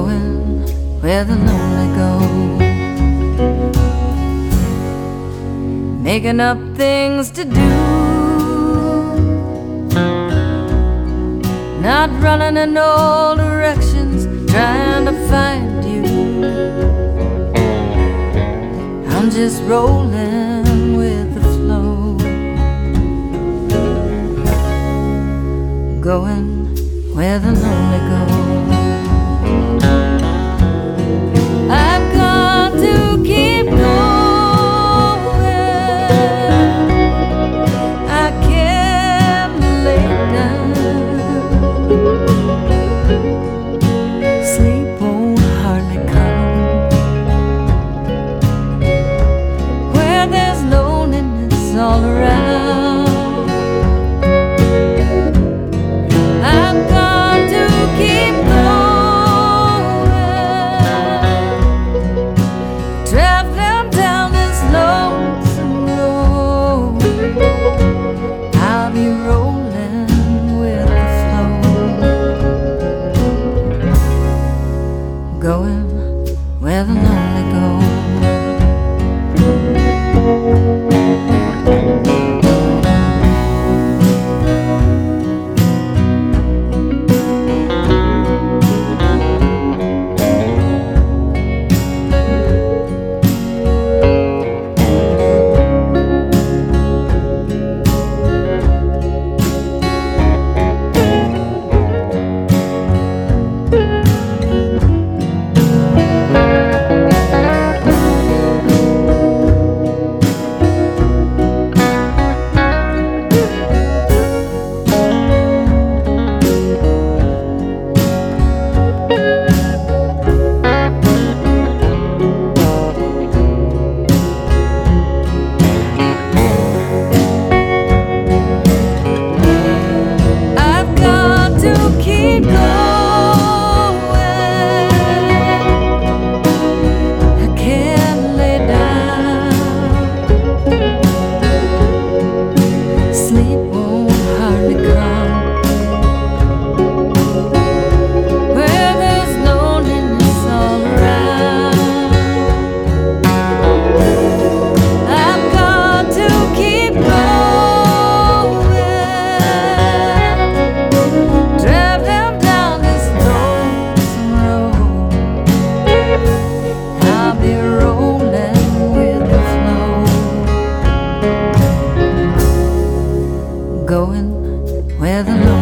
going where the lonely go, making up things to do, not running in all directions, trying to find you. I'm just rolling with the flow, going where the lonely go. I've got to keep going. I can't lay down. Sleep won't hardly come where there's loneliness all around. I've got to keep going, traveling down this lonesome road. I'll be rolling with the flow, going where the lonely go. Keep going, I can't lay down. Sleep won't hardly come where there's loneliness all around. I've got to keep going, going where the